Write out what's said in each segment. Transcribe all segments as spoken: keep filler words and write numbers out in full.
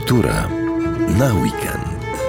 Kultura na weekend.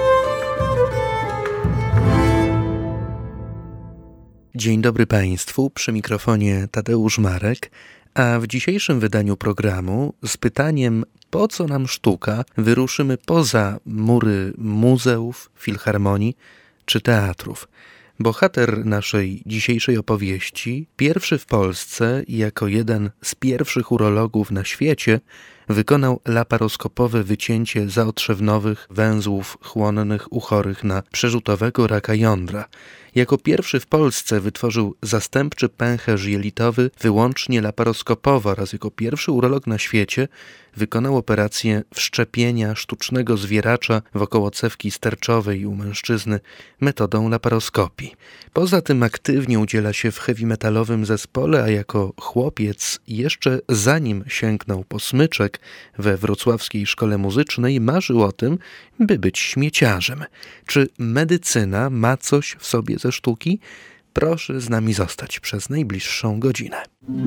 Dzień dobry Państwu, przy mikrofonie Tadeusz Marek, a w dzisiejszym wydaniu programu z pytaniem po co nam sztuka wyruszymy poza mury muzeów, filharmonii czy teatrów. Bohater naszej dzisiejszej opowieści, pierwszy w Polsce i jako jeden z pierwszych urologów na świecie, wykonał laparoskopowe wycięcie zaotrzewnowych węzłów chłonnych u chorych na przerzutowego raka jądra. Jako pierwszy w Polsce wytworzył zastępczy pęcherz jelitowy wyłącznie laparoskopowo oraz jako pierwszy urolog na świecie wykonał operację wszczepienia sztucznego zwieracza w okołocewki sterczowej u mężczyzny metodą laparoskopii. Poza tym aktywnie udziela się w heavy metalowym zespole, a jako chłopiec jeszcze zanim sięgnął po smyczek we wrocławskiej szkole muzycznej marzył o tym, by być śmieciarzem. Czy medycyna ma coś w sobie ze sztuki? Proszę z nami zostać przez najbliższą godzinę.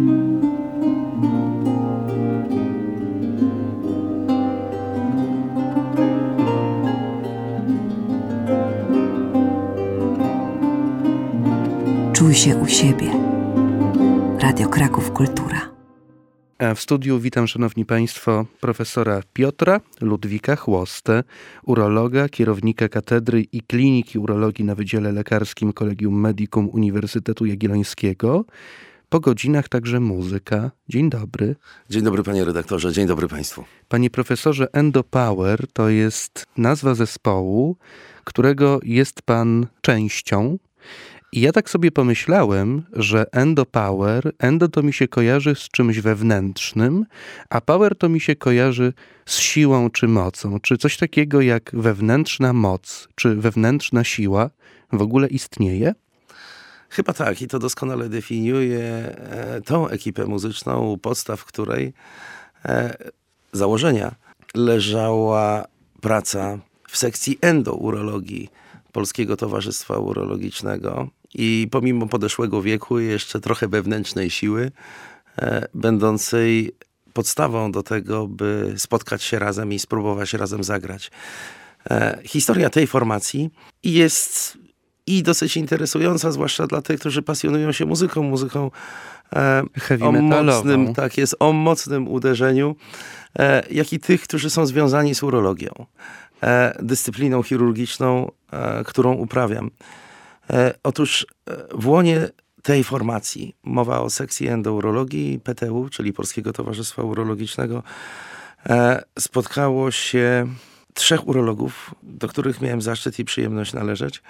Czuj się u siebie. Radio Kraków Kultura. A w studiu witam, szanowni państwo, profesora Piotra Ludwika Chłostę, urologa, kierownika Katedry i Kliniki Urologii na Wydziale Lekarskim Collegium Medicum Uniwersytetu Jagiellońskiego. Po godzinach także muzyka. Dzień dobry. Dzień dobry panie redaktorze, dzień dobry państwu. Panie profesorze, Endopower to jest nazwa zespołu, którego jest pan częścią. I ja tak sobie pomyślałem, że endopower, endo to mi się kojarzy z czymś wewnętrznym, a power to mi się kojarzy z siłą czy mocą. Czy coś takiego jak wewnętrzna moc, czy wewnętrzna siła w ogóle istnieje? Chyba tak i to doskonale definiuje e, tą ekipę muzyczną, u podstaw której e, założenia leżała praca w sekcji endourologii Polskiego Towarzystwa Urologicznego i pomimo podeszłego wieku jeszcze trochę wewnętrznej siły, e, będącej podstawą do tego, by spotkać się razem i spróbować razem zagrać. E, historia tej formacji jest i dosyć interesująca, zwłaszcza dla tych, którzy pasjonują się muzyką, muzyką e, o mocnym, tak jest, o mocnym uderzeniu, e, jak i tych, którzy są związani z urologią, e, dyscypliną chirurgiczną, e, którą uprawiam. E, otóż e, w łonie tej formacji, mowa o sekcji endourologii P T U, czyli Polskiego Towarzystwa Urologicznego, e, spotkało się trzech urologów, do których miałem zaszczyt i przyjemność należeć.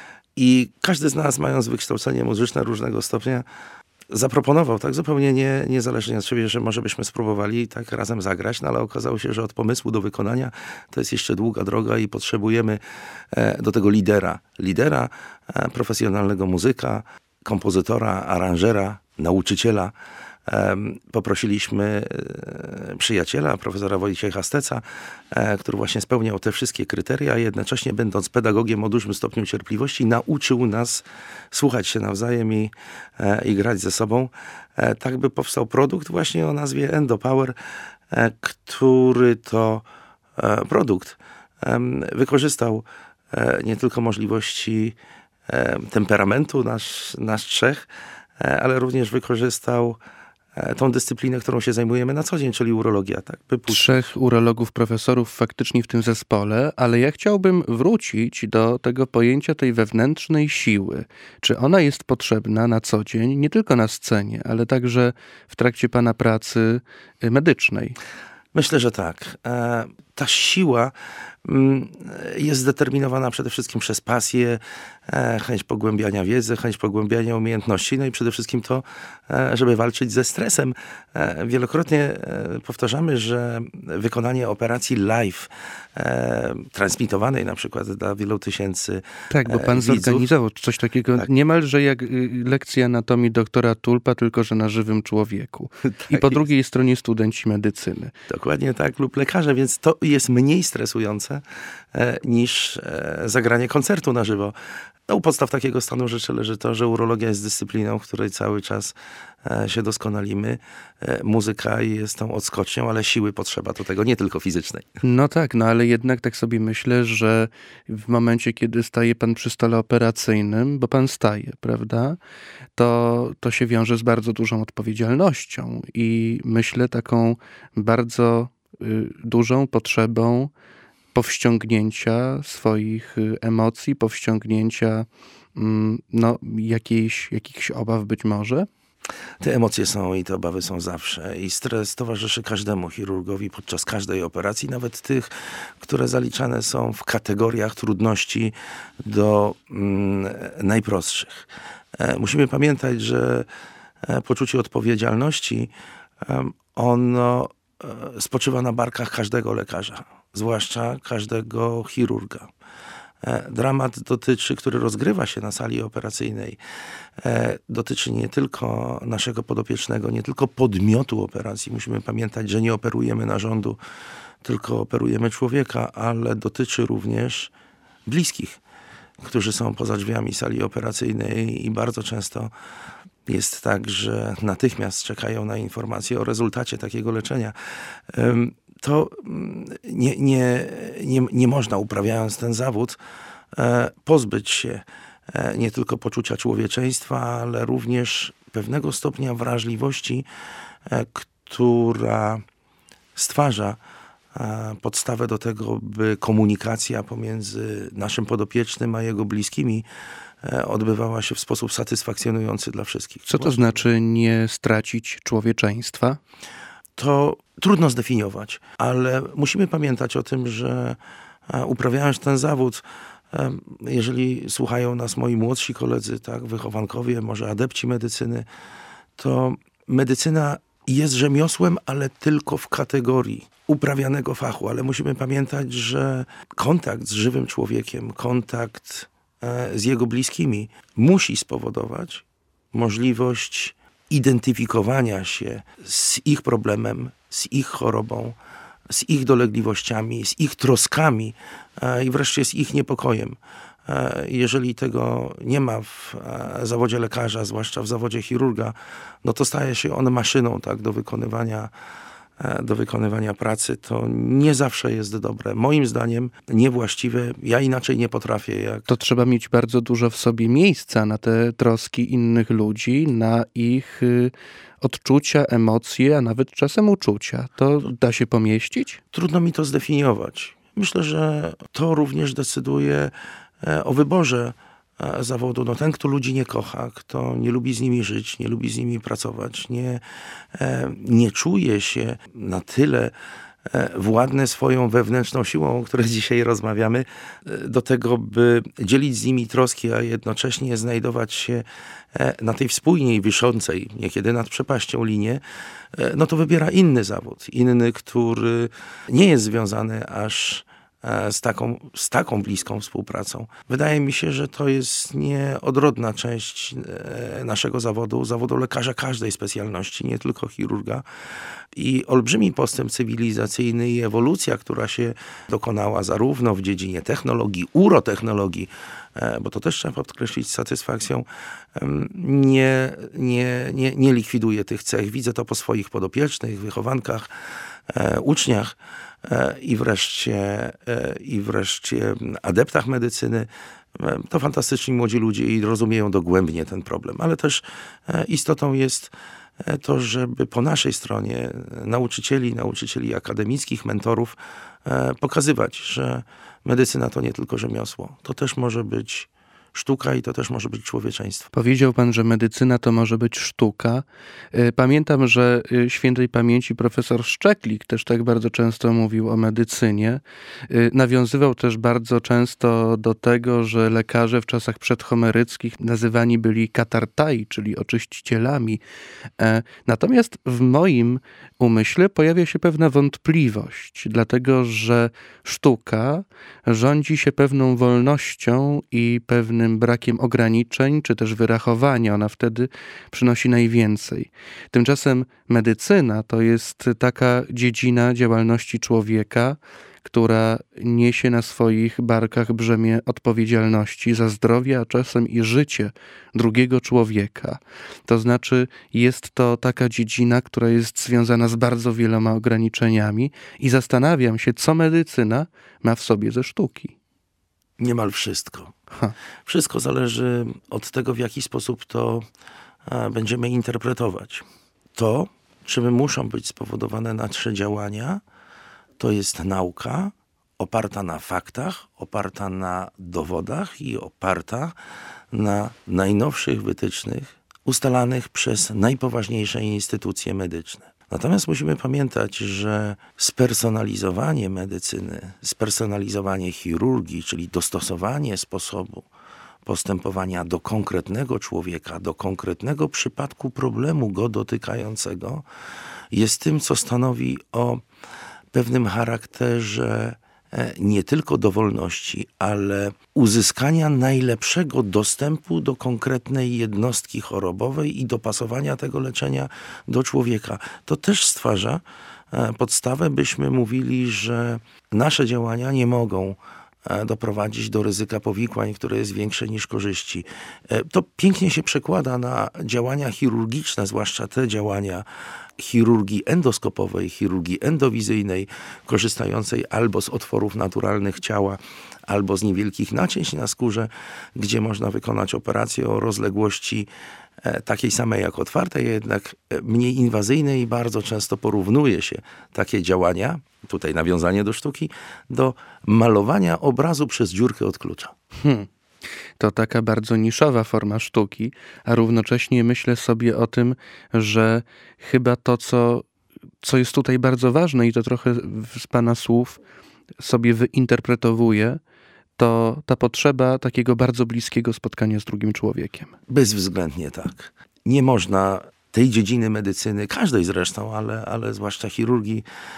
I każdy z nas, mając wykształcenie muzyczne różnego stopnia, zaproponował tak zupełnie nie, niezależnie od siebie, że może byśmy spróbowali tak razem zagrać, no ale okazało się, że od pomysłu do wykonania to jest jeszcze długa droga i potrzebujemy e, do tego lidera. Lidera, e, profesjonalnego muzyka, kompozytora, aranżera, nauczyciela. E, poprosiliśmy e, przyjaciela, profesora Wojciecha Steca, e, który właśnie spełniał te wszystkie kryteria, a jednocześnie będąc pedagogiem o dużym stopniu cierpliwości, nauczył nas słuchać się nawzajem i, e, i grać ze sobą. E, tak by powstał produkt właśnie o nazwie Endopower, e, który to e, produkt e, wykorzystał e, nie tylko możliwości e, temperamentu nas, nas trzech, e, ale również wykorzystał tą dyscyplinę, którą się zajmujemy na co dzień, czyli urologia. Tak? Trzech urologów, profesorów faktycznie w tym zespole, ale ja chciałbym wrócić do tego pojęcia tej wewnętrznej siły. Czy ona jest potrzebna na co dzień, nie tylko na scenie, ale także w trakcie pana pracy medycznej? Myślę, że tak. E, ta siła mm, jest zdeterminowana przede wszystkim przez pasję, e, chęć pogłębiania wiedzy, chęć pogłębiania umiejętności, no i przede wszystkim to, e, żeby walczyć ze stresem. E, wielokrotnie e, powtarzamy, że wykonanie operacji live, e, transmitowanej na przykład dla wielu tysięcy Tak, bo pan e, widzów, zorganizował coś takiego tak. Niemalże jak y, lekcja anatomii doktora Tulpa, tylko że na żywym człowieku. Tak I po jest. drugiej stronie studenci medycyny. Dokładnie tak, lub lekarze, więc to jest mniej stresujące niż zagranie koncertu na żywo. No, u podstaw takiego stanu rzeczy leży to, że urologia jest dyscypliną, w której cały czas e, się doskonalimy. E, muzyka jest tą odskocznią, ale siły potrzeba do tego, nie tylko fizycznej. No tak, no ale jednak tak sobie myślę, że w momencie, kiedy staje pan przy stole operacyjnym, bo pan staje, prawda, to, to się wiąże z bardzo dużą odpowiedzialnością i myślę taką bardzo y, dużą potrzebą powściągnięcia swoich emocji, powściągnięcia no, jakiejś, jakichś obaw być może? Te emocje są i te obawy są zawsze. I stres towarzyszy każdemu chirurgowi podczas każdej operacji, nawet tych, które zaliczane są w kategoriach trudności do mm, najprostszych. E, musimy pamiętać, że e, poczucie odpowiedzialności e, ono e, spoczywa na barkach każdego lekarza, zwłaszcza każdego chirurga. E, dramat dotyczy, który rozgrywa się na sali operacyjnej, e, dotyczy nie tylko naszego podopiecznego, nie tylko podmiotu operacji. Musimy pamiętać, że nie operujemy narządu, tylko operujemy człowieka, ale dotyczy również bliskich, którzy są poza drzwiami sali operacyjnej i bardzo często jest tak, że natychmiast czekają na informacje o rezultacie takiego leczenia. E, to nie, nie, nie, nie można, uprawiając ten zawód, e, pozbyć się e, nie tylko poczucia człowieczeństwa, ale również pewnego stopnia wrażliwości, e, która stwarza e, podstawę do tego, by komunikacja pomiędzy naszym podopiecznym a jego bliskimi e, odbywała się w sposób satysfakcjonujący dla wszystkich. Co to znaczy nie stracić człowieczeństwa? To trudno zdefiniować, ale musimy pamiętać o tym, że uprawiając ten zawód, jeżeli słuchają nas moi młodsi koledzy, tak, wychowankowie, może adepci medycyny, to medycyna jest rzemiosłem, ale tylko w kategorii uprawianego fachu, ale musimy pamiętać, że kontakt z żywym człowiekiem, kontakt z jego bliskimi musi spowodować możliwość identyfikowania się z ich problemem, z ich chorobą, z ich dolegliwościami, z ich troskami i wreszcie z ich niepokojem. Jeżeli tego nie ma w zawodzie lekarza, zwłaszcza w zawodzie chirurga, no to staje się on maszyną, tak, do wykonywania do wykonywania pracy. To nie zawsze jest dobre. Moim zdaniem niewłaściwe. Ja inaczej nie potrafię. Jak... To trzeba mieć bardzo dużo w sobie miejsca na te troski innych ludzi, na ich y, odczucia, emocje, a nawet czasem uczucia. To da się pomieścić? Trudno mi to zdefiniować. Myślę, że to również decyduje o wyborze zawodu. No ten, kto ludzi nie kocha, kto nie lubi z nimi żyć, nie lubi z nimi pracować, nie, nie czuje się na tyle władny swoją wewnętrzną siłą, o której dzisiaj rozmawiamy, do tego, by dzielić z nimi troski, a jednocześnie znajdować się na tej wspólnej, wiszącej, niekiedy nad przepaścią linie, no to wybiera inny zawód. Inny, który nie jest związany aż z taką, z taką bliską współpracą. Wydaje mi się, że to jest nieodrodna część naszego zawodu, zawodu lekarza każdej specjalności, nie tylko chirurga. I olbrzymi postęp cywilizacyjny i ewolucja, która się dokonała zarówno w dziedzinie technologii, urotechnologii, bo to też trzeba podkreślić z satysfakcją, nie, nie, nie, nie likwiduje tych cech. Widzę to po swoich podopiecznych, wychowankach, uczniach, i wreszcie, i wreszcie adeptach medycyny. To fantastyczni młodzi ludzie i rozumieją dogłębnie ten problem. Ale też istotą jest to, żeby po naszej stronie nauczycieli, nauczycieli akademickich, mentorów pokazywać, że medycyna to nie tylko rzemiosło. To też może być sztuka i to też może być człowieczeństwo. Powiedział pan, że medycyna to może być sztuka. Pamiętam, że świętej pamięci profesor Szczeklik też tak bardzo często mówił o medycynie. Nawiązywał też bardzo często do tego, że lekarze w czasach przedhomeryckich nazywani byli katartai, czyli oczyścicielami. Natomiast w moim umyśle pojawia się pewna wątpliwość, dlatego że sztuka rządzi się pewną wolnością i pewnym pewnym brakiem ograniczeń, czy też wyrachowania. Ona wtedy przynosi najwięcej. Tymczasem medycyna to jest taka dziedzina działalności człowieka, która niesie na swoich barkach brzemię odpowiedzialności za zdrowie, a czasem i życie drugiego człowieka. To znaczy jest to taka dziedzina, która jest związana z bardzo wieloma ograniczeniami i zastanawiam się, co medycyna ma w sobie ze sztuki. Niemal wszystko. Ha. Wszystko zależy od tego, w jaki sposób to a, będziemy interpretować. To, czym muszą być spowodowane nasze działania, to jest nauka oparta na faktach, oparta na dowodach i oparta na najnowszych wytycznych ustalanych przez najpoważniejsze instytucje medyczne. Natomiast musimy pamiętać, że spersonalizowanie medycyny, spersonalizowanie chirurgii, czyli dostosowanie sposobu postępowania do konkretnego człowieka, do konkretnego przypadku problemu go dotykającego, jest tym, co stanowi o pewnym charakterze nie tylko dowolności, ale uzyskania najlepszego dostępu do konkretnej jednostki chorobowej i dopasowania tego leczenia do człowieka. To też stwarza podstawę, byśmy mówili, że nasze działania nie mogą doprowadzić do ryzyka powikłań, które jest większe niż korzyści. To pięknie się przekłada na działania chirurgiczne, zwłaszcza te działania chirurgii endoskopowej, chirurgii endowizyjnej, korzystającej albo z otworów naturalnych ciała, albo z niewielkich nacięć na skórze, gdzie można wykonać operację o rozległości takiej samej jak otwartej, jednak mniej inwazyjnej i bardzo często porównuje się takie działania, tutaj nawiązanie do sztuki, do malowania obrazu przez dziurkę od klucza. Hmm. To taka bardzo niszowa forma sztuki, a równocześnie myślę sobie o tym, że chyba to, co, co jest tutaj bardzo ważne i to trochę z pana słów sobie wyinterpretowuję, to ta potrzeba takiego bardzo bliskiego spotkania z drugim człowiekiem. Bezwzględnie tak. Nie można tej dziedziny medycyny, każdej zresztą, ale, ale zwłaszcza chirurgii,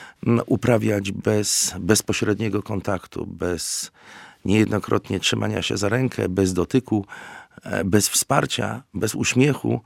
uprawiać bez bezpośredniego kontaktu, bez niejednokrotnie trzymania się za rękę, bez dotyku, bez wsparcia, bez uśmiechu,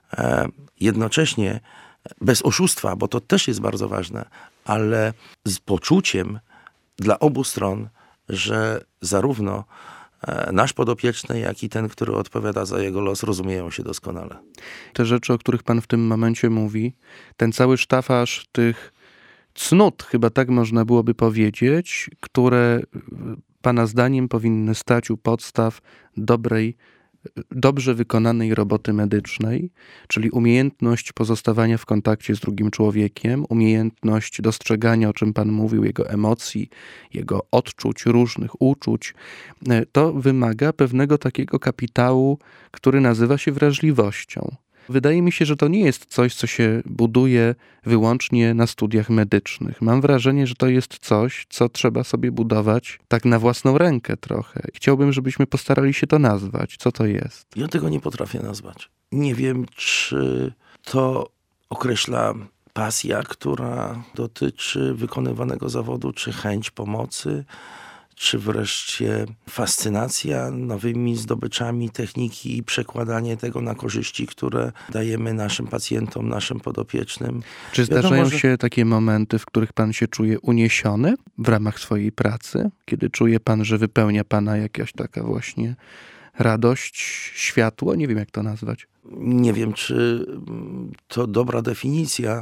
jednocześnie bez oszustwa, bo to też jest bardzo ważne, ale z poczuciem dla obu stron, że zarówno nasz podopieczny, jak i ten, który odpowiada za jego los, rozumieją się doskonale. Te rzeczy, o których pan w tym momencie mówi, ten cały sztafaż tych cnót, chyba tak można byłoby powiedzieć, które pana zdaniem powinny stać u podstaw dobrej, dobrze wykonanej roboty medycznej, czyli umiejętność pozostawania w kontakcie z drugim człowiekiem, umiejętność dostrzegania, o czym pan mówił, jego emocji, jego odczuć, różnych uczuć. To wymaga pewnego takiego kapitału, który nazywa się wrażliwością. Wydaje mi się, że to nie jest coś, co się buduje wyłącznie na studiach medycznych. Mam wrażenie, że to jest coś, co trzeba sobie budować tak na własną rękę trochę. Chciałbym, żebyśmy postarali się to nazwać. Co to jest? Ja tego nie potrafię nazwać. Nie wiem, czy to określa pasja, która dotyczy wykonywanego zawodu, czy chęć pomocy, czy wreszcie fascynacja nowymi zdobyczami techniki i przekładanie tego na korzyści, które dajemy naszym pacjentom, naszym podopiecznym. Czy zdarzają Wiadomo, że... się takie momenty, w których pan się czuje uniesiony w ramach swojej pracy? Kiedy czuje pan, że wypełnia pana jakaś taka właśnie radość, światło? Nie wiem, jak to nazwać. Nie wiem, czy to dobra definicja.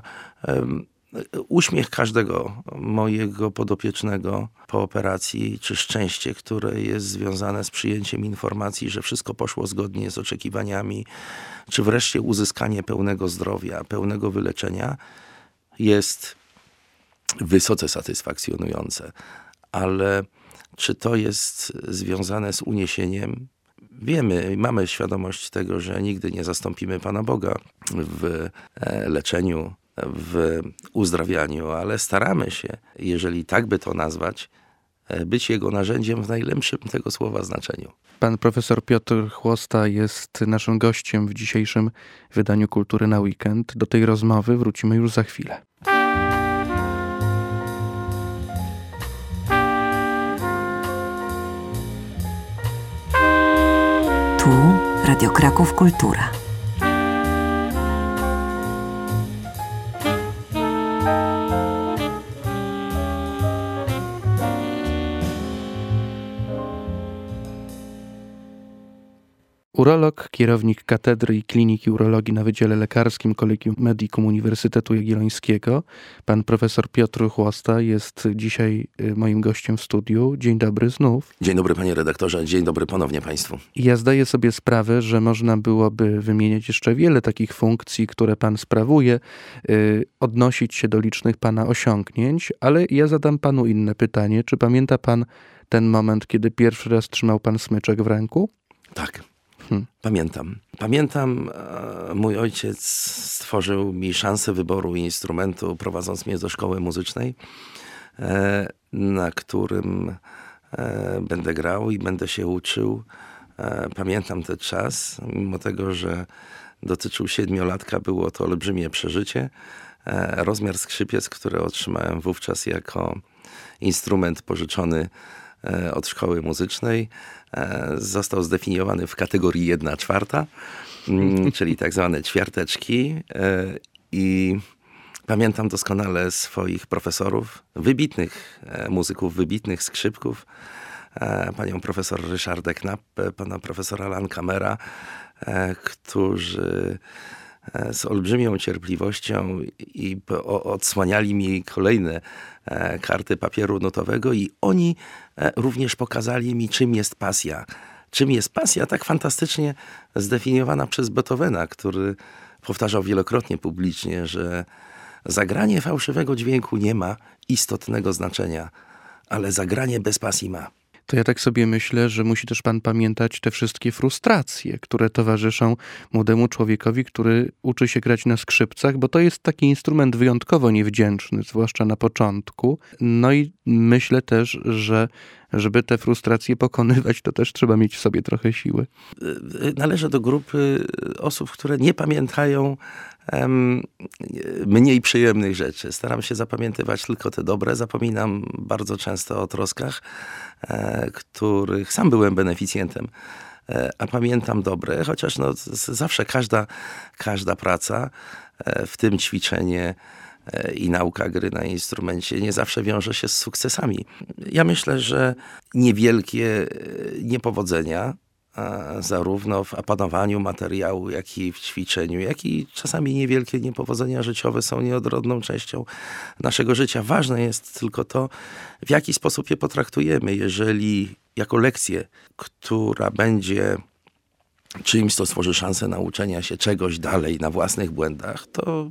Uśmiech każdego mojego podopiecznego po operacji, czy szczęście, które jest związane z przyjęciem informacji, że wszystko poszło zgodnie z oczekiwaniami, czy wreszcie uzyskanie pełnego zdrowia, pełnego wyleczenia, jest wysoce satysfakcjonujące. Ale czy to jest związane z uniesieniem? Wiemy i mamy świadomość tego, że nigdy nie zastąpimy Pana Boga w leczeniu, w uzdrawianiu, ale staramy się, jeżeli tak by to nazwać, być jego narzędziem w najlepszym tego słowa znaczeniu. Pan profesor Piotr Chłosta jest naszym gościem w dzisiejszym wydaniu Kultury na Weekend. Do tej rozmowy wrócimy już za chwilę. Radio Kraków Kultura. Urolog, kierownik Katedry i Kliniki Urologii na Wydziale Lekarskim Collegium Medicum Uniwersytetu Jagiellońskiego, pan profesor Piotr Chłosta jest dzisiaj moim gościem w studiu. Dzień dobry znów. Dzień dobry panie redaktorze, dzień dobry ponownie państwu. Ja zdaję sobie sprawę, że można byłoby wymieniać jeszcze wiele takich funkcji, które pan sprawuje, yy, odnosić się do licznych pana osiągnięć, ale ja zadam panu inne pytanie. Czy pamięta pan ten moment, kiedy pierwszy raz trzymał pan smyczek w ręku? Tak. Hmm. Pamiętam. Pamiętam, e, mój ojciec stworzył mi szansę wyboru instrumentu, prowadząc mnie do szkoły muzycznej, e, na którym e, będę grał i będę się uczył. E, pamiętam ten czas, mimo tego, że dotyczył siedmiolatka, było to olbrzymie przeżycie. E, rozmiar skrzypiec, który otrzymałem wówczas jako instrument pożyczony od szkoły muzycznej, został zdefiniowany w kategorii jedna czwarta, czyli tak zwane ćwiarteczki. I pamiętam doskonale swoich profesorów, wybitnych muzyków, wybitnych skrzypków, panią profesor Ryszardę Knappę, pana profesora Lankamera, którzy z olbrzymią cierpliwością i odsłaniali mi kolejne karty papieru notowego i oni również pokazali mi, czym jest pasja. Czym jest pasja tak fantastycznie zdefiniowana przez Beethovena, który powtarzał wielokrotnie publicznie, że zagranie fałszywego dźwięku nie ma istotnego znaczenia, ale zagranie bez pasji ma. To ja tak sobie myślę, że musi też pan pamiętać te wszystkie frustracje, które towarzyszą młodemu człowiekowi, który uczy się grać na skrzypcach, bo to jest taki instrument wyjątkowo niewdzięczny, zwłaszcza na początku. No i myślę też, że żeby te frustracje pokonywać, to też trzeba mieć w sobie trochę siły. Należę do grupy osób, które nie pamiętają um, mniej przyjemnych rzeczy. Staram się zapamiętywać tylko te dobre. Zapominam bardzo często o troskach, e, których sam byłem beneficjentem. E, a pamiętam dobre, chociaż no, zawsze każda, każda praca, e, w tym ćwiczenie i nauka gry na instrumencie nie zawsze wiąże się z sukcesami. Ja myślę, że niewielkie niepowodzenia, zarówno w opanowaniu materiału, jak i w ćwiczeniu, jak i czasami niewielkie niepowodzenia życiowe są nieodrodną częścią naszego życia. Ważne jest tylko to, w jaki sposób je potraktujemy. Jeżeli jako lekcję, która będzie czymś, co stworzy szansę nauczenia się czegoś dalej na własnych błędach, to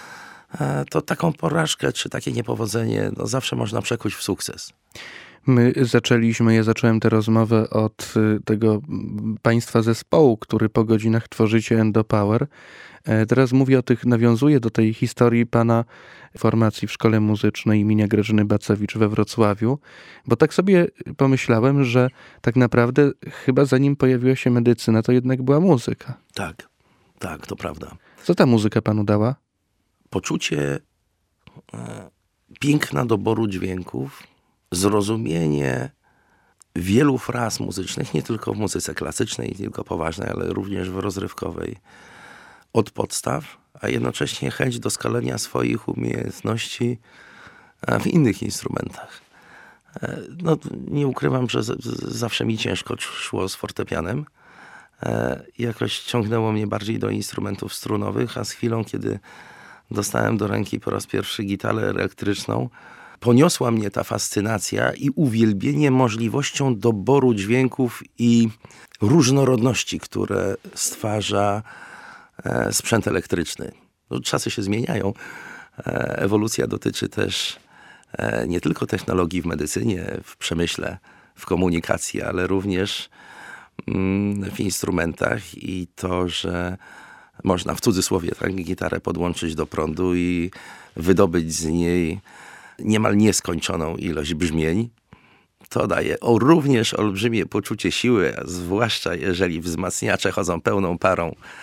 to taką porażkę, czy takie niepowodzenie, no zawsze można przekuć w sukces. My zaczęliśmy, ja zacząłem tę rozmowę od tego państwa zespołu, który po godzinach tworzycie Endopower. Teraz mówię o tych, nawiązuję do tej historii pana formacji w Szkole Muzycznej imienia Grażyny Bacewicz we Wrocławiu, bo tak sobie pomyślałem, że tak naprawdę chyba zanim pojawiła się medycyna, to jednak była muzyka. Tak, tak, to prawda. Co ta muzyka panu dała? Poczucie e, piękna doboru dźwięków, zrozumienie wielu fraz muzycznych, nie tylko w muzyce klasycznej, nie tylko poważnej, ale również w rozrywkowej, od podstaw, a jednocześnie chęć doskonalenia swoich umiejętności w innych instrumentach. E, no, nie ukrywam, że z, z, zawsze mi ciężko szło z fortepianem. E, jakoś ciągnęło mnie bardziej do instrumentów strunowych, a z chwilą, kiedy dostałem do ręki po raz pierwszy gitarę elektryczną, poniosła mnie ta fascynacja i uwielbienie możliwością doboru dźwięków i różnorodności, które stwarza e, sprzęt elektryczny. No, czasy się zmieniają. E, ewolucja dotyczy też e, nie tylko technologii w medycynie, w przemyśle, w komunikacji, ale również mm, w instrumentach i to, że można w cudzysłowie tak, gitarę podłączyć do prądu i wydobyć z niej niemal nieskończoną ilość brzmień. To daje o, również olbrzymie poczucie siły, a zwłaszcza jeżeli wzmacniacze chodzą pełną parą,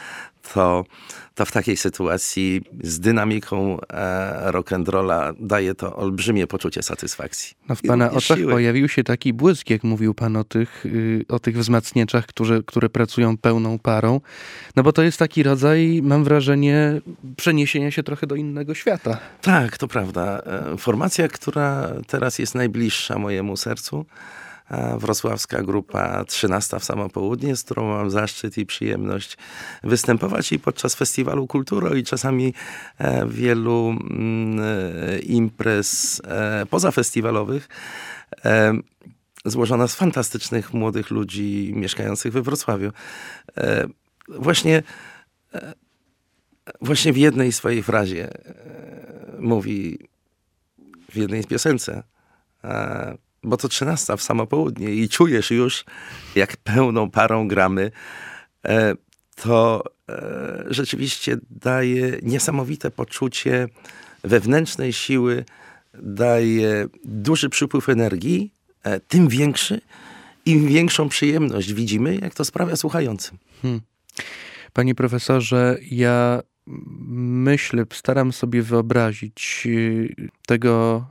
to, to w takiej sytuacji z dynamiką e, rock'n'rolla daje to olbrzymie poczucie satysfakcji. No w pana oczach siły. Pojawił się taki błysk, jak mówił pan o tych, y, o tych wzmacniaczach, które, które pracują pełną parą. No bo to jest taki rodzaj, mam wrażenie, przeniesienia się trochę do innego świata. Tak, to prawda. E, Formacja, która teraz jest najbliższa mojemu sercu, e, wrocławska grupa trzynasta w samo południe, z którą mam zaszczyt i przyjemność występować i podczas festiwalu Kultury i czasami e, wielu mm, e, imprez e, pozafestiwalowych, e, złożona z fantastycznych młodych ludzi mieszkających we Wrocławiu. E, właśnie, e, właśnie w jednej swojej frazie e, mówi, w jednej piosence, e, bo to trzynasta w samo południe i czujesz już, jak pełną parą gramy, e, to e, rzeczywiście daje niesamowite poczucie wewnętrznej siły, daje duży przypływ energii, e, tym większy, im większą przyjemność widzimy, jak to sprawia słuchającym. Hmm. Panie profesorze, ja myślę, staram sobie wyobrazić tego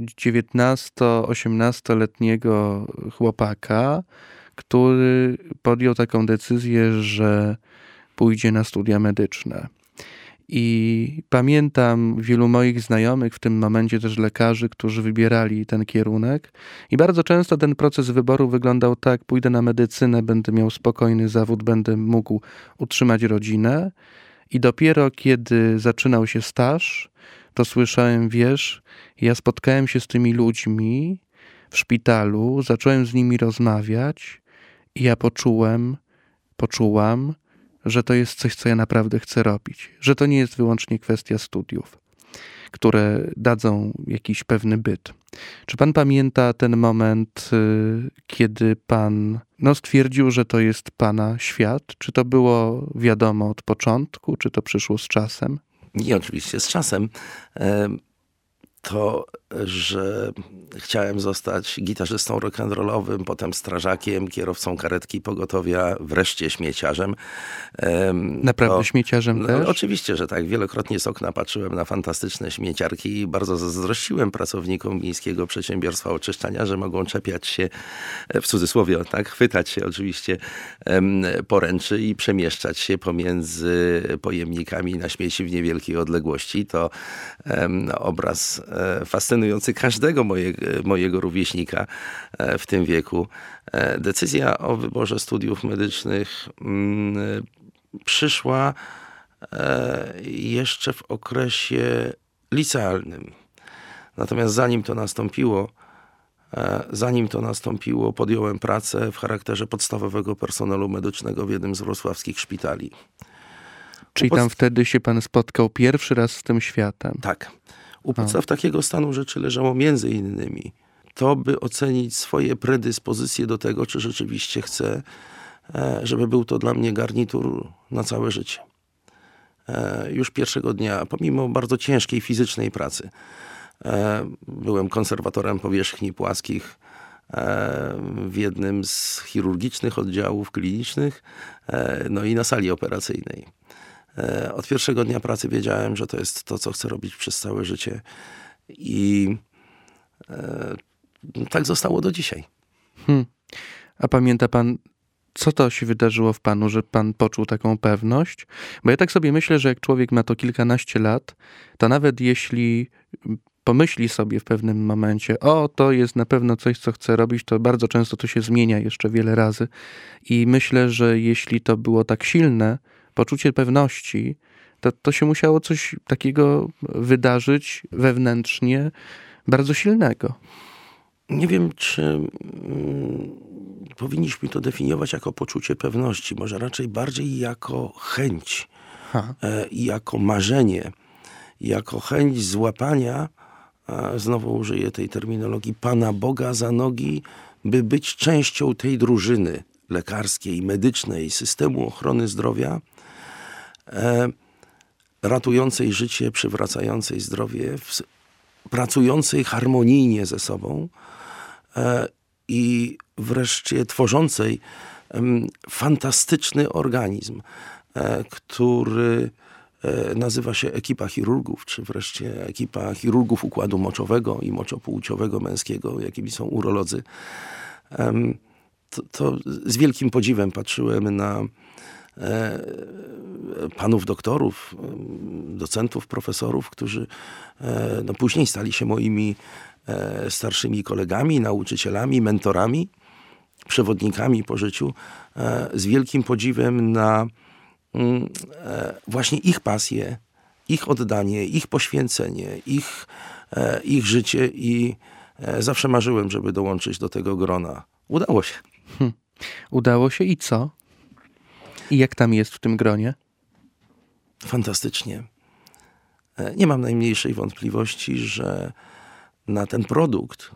dziewiętnasto-osiemnastoletniego chłopaka, który podjął taką decyzję, że pójdzie na studia medyczne. I pamiętam wielu moich znajomych, w tym momencie też lekarzy, którzy wybierali ten kierunek. I bardzo często ten proces wyboru wyglądał tak: pójdę na medycynę, będę miał spokojny zawód, będę mógł utrzymać rodzinę. I dopiero kiedy zaczynał się staż, to słyszałem, wiesz, ja spotkałem się z tymi ludźmi w szpitalu, zacząłem z nimi rozmawiać i ja poczułem, poczułam, że to jest coś, co ja naprawdę chcę robić. Że to nie jest wyłącznie kwestia studiów, które dadzą jakiś pewny byt. Czy pan pamięta ten moment, kiedy pan no, stwierdził, że to jest pana świat? Czy to było wiadomo od początku, czy to przyszło z czasem? Nie, oczywiście z czasem. To, że chciałem zostać gitarzystą rock'n'rollowym, potem strażakiem, kierowcą karetki pogotowia, wreszcie śmieciarzem. Naprawdę to, śmieciarzem no, też? Oczywiście, że tak. Wielokrotnie z okna patrzyłem na fantastyczne śmieciarki i bardzo zazdrościłem pracownikom Miejskiego Przedsiębiorstwa Oczyszczania, że mogą czepiać się, w cudzysłowie, tak, chwytać się oczywiście poręczy i przemieszczać się pomiędzy pojemnikami na śmieci w niewielkiej odległości. To um, obraz fascynujący każdego mojego, mojego rówieśnika w tym wieku. Decyzja o wyborze studiów medycznych mm, przyszła jeszcze w okresie licealnym. Natomiast zanim to nastąpiło, zanim to nastąpiło, podjąłem pracę w charakterze podstawowego personelu medycznego w jednym z wrocławskich szpitali. Czyli tam wtedy się pan spotkał pierwszy raz z tym światem? Tak. U podstaw o. takiego stanu rzeczy leżało między innymi to, by ocenić swoje predyspozycje do tego, czy rzeczywiście chcę, żeby był to dla mnie garnitur na całe życie. Już pierwszego dnia, pomimo bardzo ciężkiej fizycznej pracy, byłem konserwatorem powierzchni płaskich w jednym z chirurgicznych oddziałów klinicznych, no i na sali operacyjnej. Od pierwszego dnia pracy wiedziałem, że to jest to, co chcę robić przez całe życie. I e, tak zostało do dzisiaj. Hmm. A pamięta pan, co to się wydarzyło w panu, że pan poczuł taką pewność? Bo ja tak sobie myślę, że jak człowiek ma to kilkanaście lat, to nawet jeśli pomyśli sobie w pewnym momencie, o, to jest na pewno coś, co chcę robić, to bardzo często to się zmienia jeszcze wiele razy. I myślę, że jeśli to było tak silne, poczucie pewności, to, to się musiało coś takiego wydarzyć wewnętrznie bardzo silnego. Nie wiem, czy mm, powinniśmy to definiować jako poczucie pewności, może raczej bardziej jako chęć, e, jako marzenie, jako chęć złapania, a znowu użyję tej terminologii, Pana Boga za nogi, by być częścią tej drużyny lekarskiej, medycznej, systemu ochrony zdrowia, e, ratującej życie, przywracającej zdrowie, w, pracującej harmonijnie ze sobą e, i wreszcie tworzącej e, fantastyczny organizm. który nazywa się ekipa chirurgów, czy wreszcie ekipa chirurgów układu moczowego i moczopłciowego męskiego, jakimi są urolodzy. To, to z wielkim podziwem patrzyłem na panów doktorów, docentów, profesorów, którzy no, później stali się moimi starszymi kolegami, nauczycielami, mentorami, przewodnikami po życiu. Z wielkim podziwem na właśnie ich pasję, ich oddanie, ich poświęcenie, ich, ich życie i zawsze marzyłem, żeby dołączyć do tego grona. Udało się. Hmm. Udało się i co? I jak tam jest w tym gronie? Fantastycznie. Nie mam najmniejszej wątpliwości, że na ten produkt,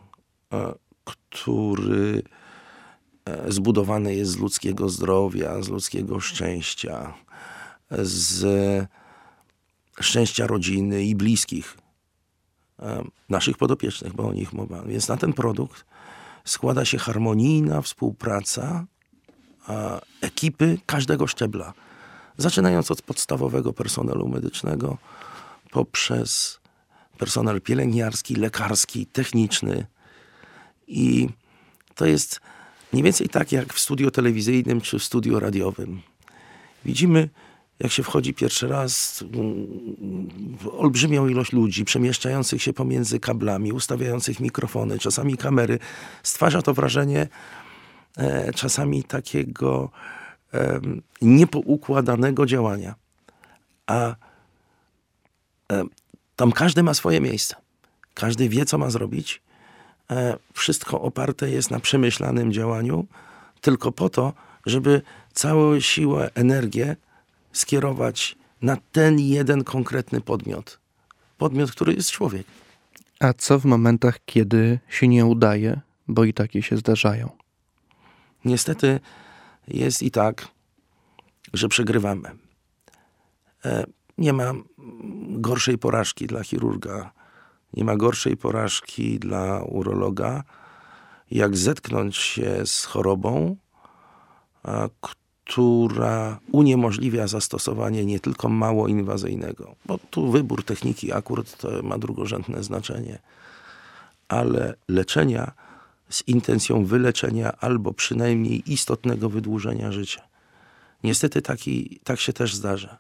który zbudowany jest z ludzkiego zdrowia, z ludzkiego szczęścia, z szczęścia rodziny i bliskich, naszych podopiecznych, bo o nich mowa. Więc na ten produkt składa się harmonijna współpraca ekipy każdego szczebla. Zaczynając od podstawowego personelu medycznego, poprzez personel pielęgniarski, lekarski, techniczny. I to jest mniej więcej tak jak w studiu telewizyjnym czy w studiu radiowym. Widzimy, jak się wchodzi pierwszy raz, w olbrzymią ilość ludzi przemieszczających się pomiędzy kablami, ustawiających mikrofony, czasami kamery. Stwarza to wrażenie e, czasami takiego e, niepoukładanego działania. A e, tam każdy ma swoje miejsce. Każdy wie, co ma zrobić. E, wszystko oparte jest na przemyślanym działaniu, tylko po to, żeby całą siłę, energię skierować na ten jeden konkretny podmiot. Podmiot, który jest człowiek. A co w momentach, kiedy się nie udaje, bo i takie się zdarzają? Niestety jest i tak, że przegrywamy. E, nie ma gorszej porażki dla chirurga, nie ma gorszej porażki dla urologa, jak zetknąć się z chorobą, a, która uniemożliwia zastosowanie nie tylko mało inwazyjnego, bo tu wybór techniki akurat to ma drugorzędne znaczenie, ale leczenia z intencją wyleczenia albo przynajmniej istotnego wydłużenia życia. Niestety taki, tak się też zdarza.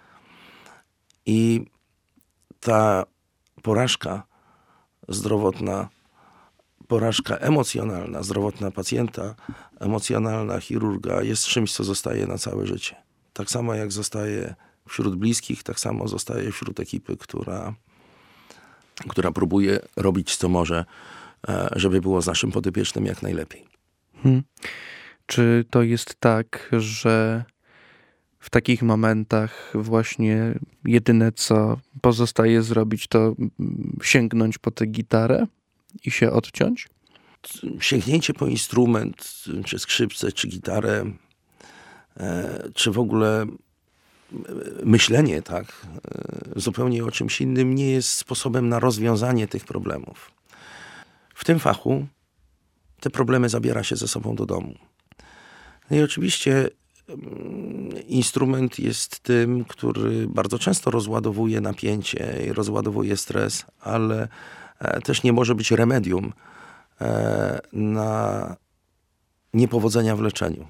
I ta porażka zdrowotna, porażka emocjonalna, zdrowotna pacjenta, emocjonalna chirurga jest czymś, co zostaje na całe życie. Tak samo jak zostaje wśród bliskich, tak samo zostaje wśród ekipy, która, która próbuje robić, co może, żeby było z naszym podopiecznym jak najlepiej. Hmm. Czy to jest tak, że w takich momentach właśnie jedyne, co pozostaje zrobić, to sięgnąć po tę gitarę i się odciąć? Sięgnięcie po instrument, czy skrzypce, czy gitarę, czy w ogóle myślenie tak, zupełnie o czymś innym nie jest sposobem na rozwiązanie tych problemów. W tym fachu te problemy zabiera się ze sobą do domu. No i oczywiście instrument jest tym, który bardzo często rozładowuje napięcie i rozładowuje stres, ale też nie może być remedium na niepowodzenia w leczeniu.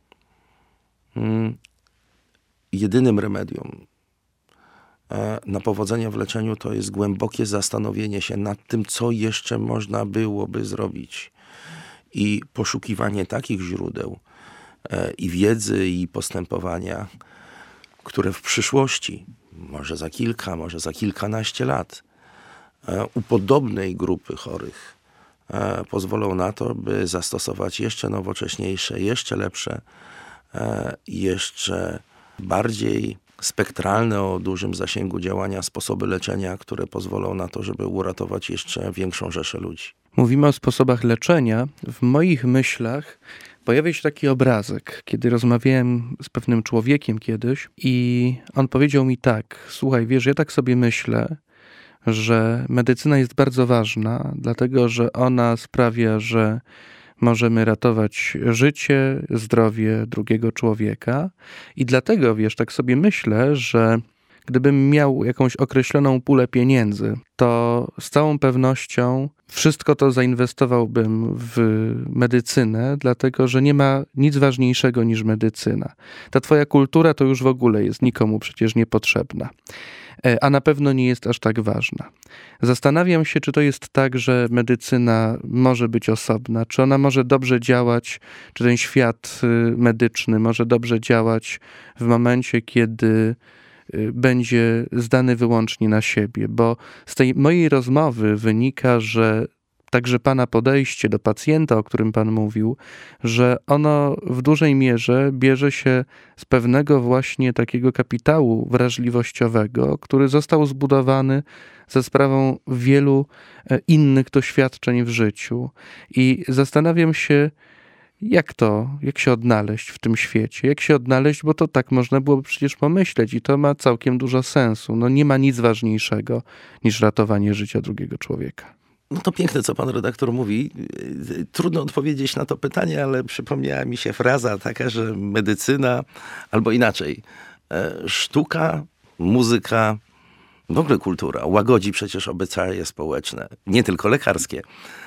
Jedynym remedium na powodzenia w leczeniu to jest głębokie zastanowienie się nad tym, co jeszcze można byłoby zrobić i poszukiwanie takich źródeł i wiedzy, i postępowania, które w przyszłości, może za kilka, może za kilkanaście lat, u podobnej grupy chorych pozwolą na to, by zastosować jeszcze nowocześniejsze, jeszcze lepsze, jeszcze bardziej spektralne o dużym zasięgu działania sposoby leczenia, które pozwolą na to, żeby uratować jeszcze większą rzeszę ludzi. Mówimy o sposobach leczenia. W moich myślach pojawia się taki obrazek, kiedy rozmawiałem z pewnym człowiekiem kiedyś i on powiedział mi tak: słuchaj, wiesz, ja tak sobie myślę, że medycyna jest bardzo ważna, dlatego że ona sprawia, że możemy ratować życie, zdrowie drugiego człowieka. I dlatego, wiesz, tak sobie myślę, że gdybym miał jakąś określoną pulę pieniędzy, to z całą pewnością wszystko to zainwestowałbym w medycynę, dlatego że nie ma nic ważniejszego niż medycyna. Ta twoja kultura to już w ogóle jest nikomu przecież niepotrzebna, a na pewno nie jest aż tak ważna. Zastanawiam się, czy to jest tak, że medycyna może być osobna, czy ona może dobrze działać, czy ten świat medyczny może dobrze działać w momencie, kiedy będzie zdany wyłącznie na siebie, bo z tej mojej rozmowy wynika, że także pana podejście do pacjenta, o którym pan mówił, że ono w dużej mierze bierze się z pewnego właśnie takiego kapitału wrażliwościowego, który został zbudowany za sprawą wielu innych doświadczeń w życiu. I zastanawiam się, Jak to, jak się odnaleźć w tym świecie? Jak się odnaleźć, bo to tak można byłoby przecież pomyśleć i to ma całkiem dużo sensu. No nie ma nic ważniejszego niż ratowanie życia drugiego człowieka. No to piękne, co pan redaktor mówi. Trudno odpowiedzieć na to pytanie, ale przypomniała mi się fraza taka, że medycyna, albo inaczej, sztuka, muzyka, w ogóle kultura łagodzi przecież obyczaje społeczne, nie tylko lekarskie.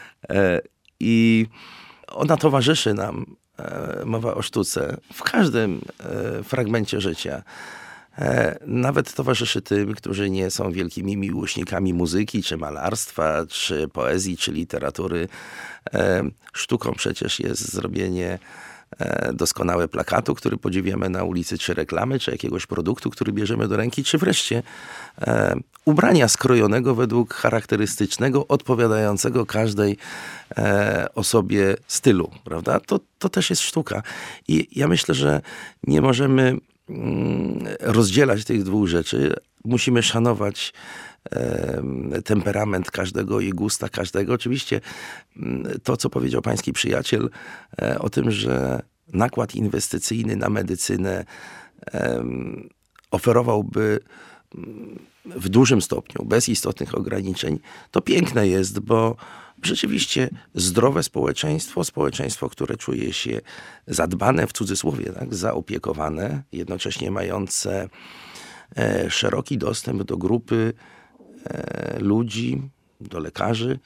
I ona towarzyszy nam, mowa o sztuce, w każdym fragmencie życia. Nawet towarzyszy tym, którzy nie są wielkimi miłośnikami muzyki, czy malarstwa, czy poezji, czy literatury. Sztuką przecież jest zrobienie doskonałe plakatu, który podziwiamy na ulicy, czy reklamy, czy jakiegoś produktu, który bierzemy do ręki, czy wreszcie e, ubrania skrojonego według charakterystycznego, odpowiadającego każdej e, osobie stylu, prawda? To, to też jest sztuka. I ja myślę, że nie możemy mm, rozdzielać tych dwóch rzeczy. Musimy szanować temperament każdego i gusta każdego. Oczywiście to, co powiedział pański przyjaciel o tym, że nakład inwestycyjny na medycynę oferowałby w dużym stopniu, bez istotnych ograniczeń, to piękne jest, bo rzeczywiście zdrowe społeczeństwo, społeczeństwo, które czuje się zadbane, w cudzysłowie, tak, zaopiekowane, jednocześnie mające szeroki dostęp do grupy ludzi, do lekarzy,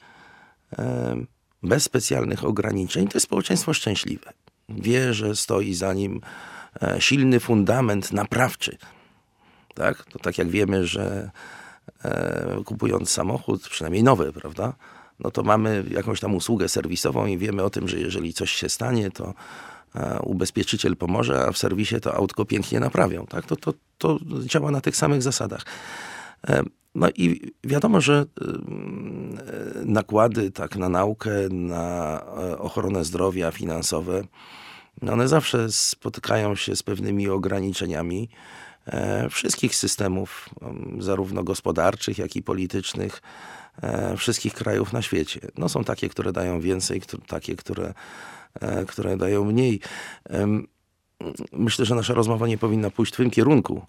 bez specjalnych ograniczeń, to jest społeczeństwo szczęśliwe. Wie, że stoi za nim silny fundament naprawczy. Tak? To tak jak wiemy, że kupując samochód, przynajmniej nowy, prawda, no to mamy jakąś tam usługę serwisową i wiemy o tym, że jeżeli coś się stanie, to ubezpieczyciel pomoże, a w serwisie to autko pięknie naprawią. Tak? To, to, to działa na tych samych zasadach. No i wiadomo, że nakłady tak na naukę, na ochronę zdrowia finansowe, one zawsze spotykają się z pewnymi ograniczeniami wszystkich systemów, zarówno gospodarczych, jak i politycznych, wszystkich krajów na świecie. No są takie, które dają więcej, takie, które, które dają mniej. Myślę, że nasza rozmowa nie powinna pójść w tym kierunku,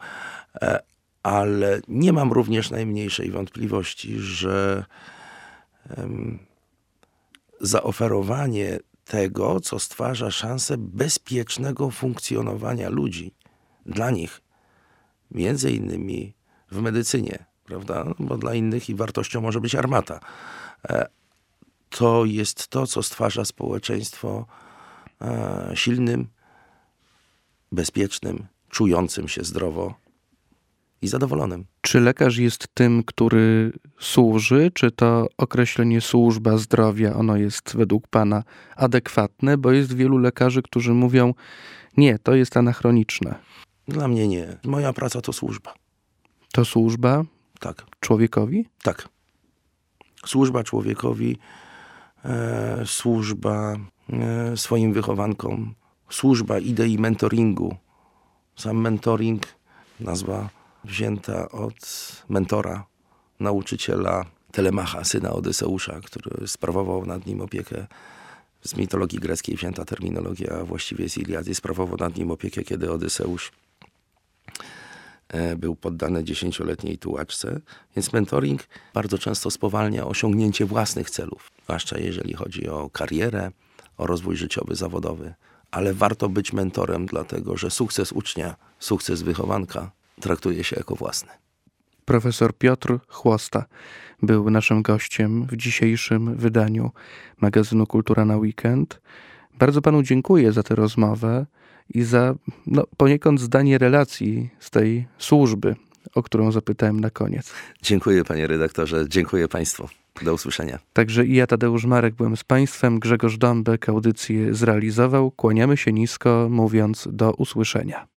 ale nie mam również najmniejszej wątpliwości, że um, zaoferowanie tego, co stwarza szansę bezpiecznego funkcjonowania ludzi dla nich, między innymi w medycynie, prawda? Bo dla innych i wartością może być armata. E, to jest to, co stwarza społeczeństwo e, silnym, bezpiecznym, czującym się zdrowo i zadowolonym. Czy lekarz jest tym, który służy? Czy to określenie służba zdrowia, ono jest według pana adekwatne? Bo jest wielu lekarzy, którzy mówią, nie, to jest anachroniczne. Dla mnie nie. Moja praca to służba. To służba? Tak. Człowiekowi? Tak. Służba człowiekowi, e, służba e, swoim wychowankom, służba idei mentoringu. Sam mentoring, nazwa wzięta od mentora, nauczyciela Telemacha, syna Odyseusza, który sprawował nad nim opiekę. Z mitologii greckiej wzięta terminologia, a właściwie z Iliady, sprawował nad nim opiekę, kiedy Odyseusz był poddany dziesięcioletniej tułaczce. Więc mentoring bardzo często spowalnia osiągnięcie własnych celów, zwłaszcza jeżeli chodzi o karierę, o rozwój życiowy, zawodowy. Ale warto być mentorem, dlatego że sukces ucznia, sukces wychowanka traktuje się jako własny. Profesor Piotr Chłosta był naszym gościem w dzisiejszym wydaniu magazynu Kultura na Weekend. Bardzo panu dziękuję za tę rozmowę i za no, poniekąd zdanie relacji z tej służby, o którą zapytałem na koniec. Dziękuję panie redaktorze, dziękuję państwu. Do usłyszenia. Także i ja, Tadeusz Marek, byłem z państwem. Grzegorz Dąbek audycję zrealizował. Kłaniamy się nisko, mówiąc do usłyszenia.